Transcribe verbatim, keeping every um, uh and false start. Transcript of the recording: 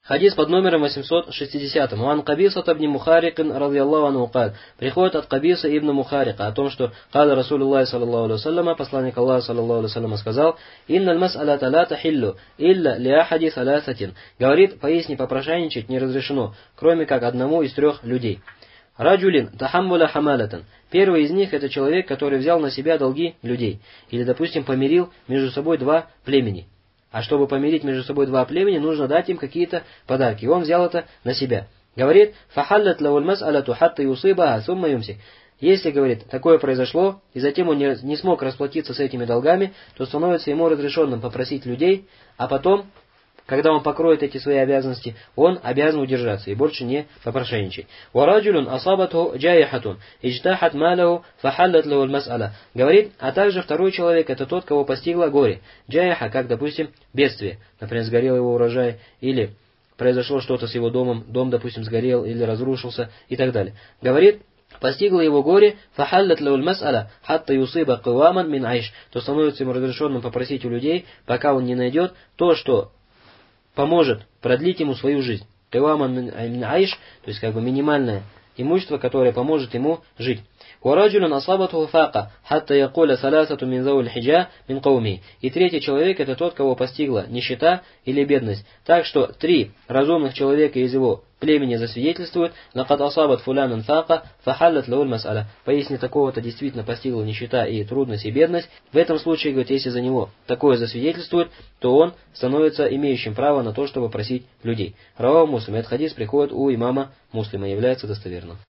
Хадис под номером восемьсот шестьдесят. Ван Кабиса ибн Мухарикин радiyallahu анху кал. Приходит от Кабиса ибн Мухарика о том, что каля Расулуллах саллаллаху алейхи вассалям, посланник Аллаха саллаллаху алейхи вассалям сказал: «Инналь мас'алата ла тахиллу илля ли ахади саласатин». Говорит, поясни, попрошайничать не разрешено, кроме как одному из трех людей. Раджулин тахаммуля хамалатан. Первый из них это человек, который взял на себя долги людей. Или, допустим, помирил между собой два племени. А чтобы помирить между собой два племени, нужно дать им какие-то подарки. И он взял это на себя. Говорит, фахаллат лауль мас'алату хатта юсибаха сумма юмсик. Если, говорит, такое произошло, и затем он не, не смог расплатиться с этими долгами, то становится ему разрешенным попросить людей, а потом, когда он покроет эти свои обязанности, он обязан удержаться и больше не попрошайничать. Вараджулун асабатху джаяхатун иджтахат малаху фахаллат лауль мас'ала. Говорит, а также второй человек, это тот, кого постигло горе. Джаяха, как, допустим, бедствие. Например, сгорел его урожай, или произошло что-то с его домом, дом, допустим, сгорел или разрушился и так далее. Говорит, постигло его горе, фахаллат лауль мас'ала хатта юсиба каваман мин айш, то становится ему разрешенным попросить у людей, пока он не найдет то, что поможет продлить ему свою жизнь. Каваман мин айш, то есть как бы минимальное имущество, которое поможет ему жить. وَرَجُلٌ أَصَابَتْهُ فَاقَةٌ حَتَّى يَقُولَ ثَلَاثَةٌ مِنْ ذَوِي الْحِجَةِ مِنْ قَوْمِهِ. И третий человек это тот, кого постигла нищета или бедность. Так что три разумных человека из его племени засвидетельствуют: لَقَدْ أَصَابَتْ فُلَانًا فَاقَةٌ فَحَلَّتْ لَهُ الْمَسْأَلَةُ. Поясни, такого-то действительно постигла нищета и трудность и бедность. В этом случае, говорит, если за него такое засвидетельствует, то он становится имеющим право на то, чтобы просить людей. Раваху Муслим. Этот хадис приходит у имама Муслима, является достоверным.